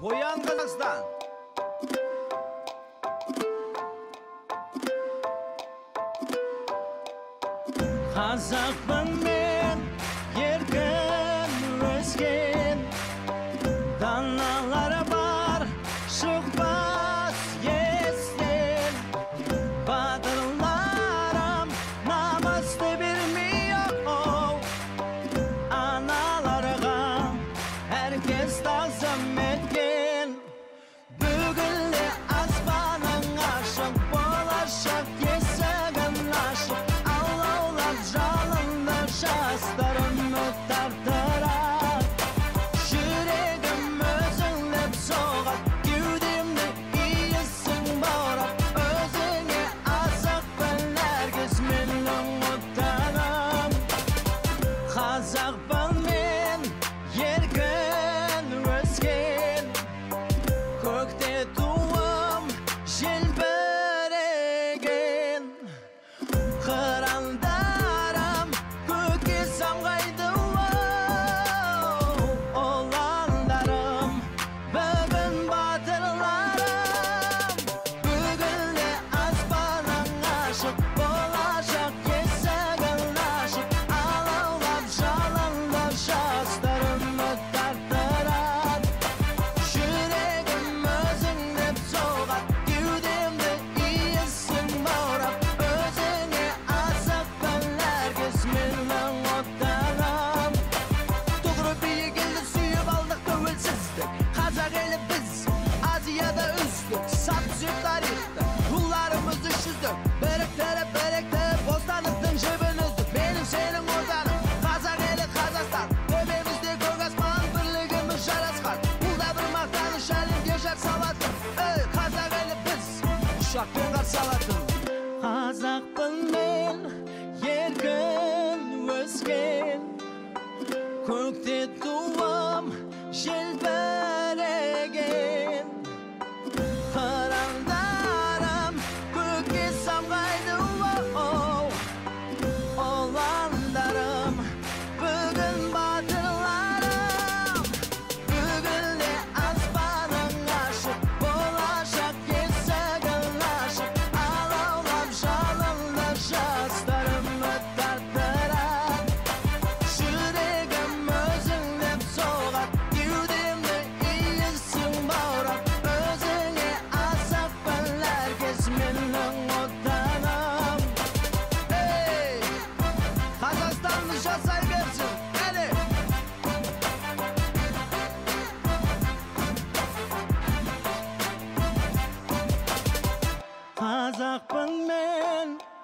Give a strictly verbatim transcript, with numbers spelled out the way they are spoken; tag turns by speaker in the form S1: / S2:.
S1: Оян Қазақстан.
S2: Қазақпын мен, еркін өскен, даналары бар, шықпас естен. Батырларым намысты бермей, оу, аналарға әркез тағзым еткен. Бүгінгі аспаның ашық, болашақ есігін ашық, жалынды жастарым өттартырар. Жүрегім өзіңлеп соғат, кеудемді иісің баурап, өзіңе асықпын әркез менің отаным. Қазақпын мен, еркін өскен, көкте туым желбіреген. Қыранда самғайды оландарым, бүгін батырларым. Бүгінгі аспаның ашық, болашақ есігін ашық, алаулап жалынды жастарым өттартырар. Жүрегім өзіңдеп соғат, кеудемді иісің баурап, өзіңе асықпын әркез менің отаным. Тұғыры биік елді сүйіп алдық тәуелсіздік. Қазақ елі біз, Азияда үздік. Сап сүйіп тарихты, ұлларымыз үш жүздік. Біріктіріп, біріктіріп, бостандықтың жібін үздік. Менің сенің отаным, қазақ елі Қазақстан. Төбемізде көк аспан, бірлігіміз жарасқан. Бұл да бір мақтаныш, әлемге жар салатын. Ей, қазақ елі біз, ұшақпен қарсы алатын. Қазақпын мен, еркін өскен, көкте туым желбіреген. Қырандарым көкке самғайды, оу, оландарым, бүгін батырларым. Бүгінгі аспаның ашық, болашақ есігін ашық, алаулап жалынды жастарым өттартырар. Жүрегім өзіңдеп соғат, кеудемді иісің баурап, өзіңе асықпын әркез менің отаным. Ей, Қазақстанымыз жасай берсін, әлі! Қазақпын мен,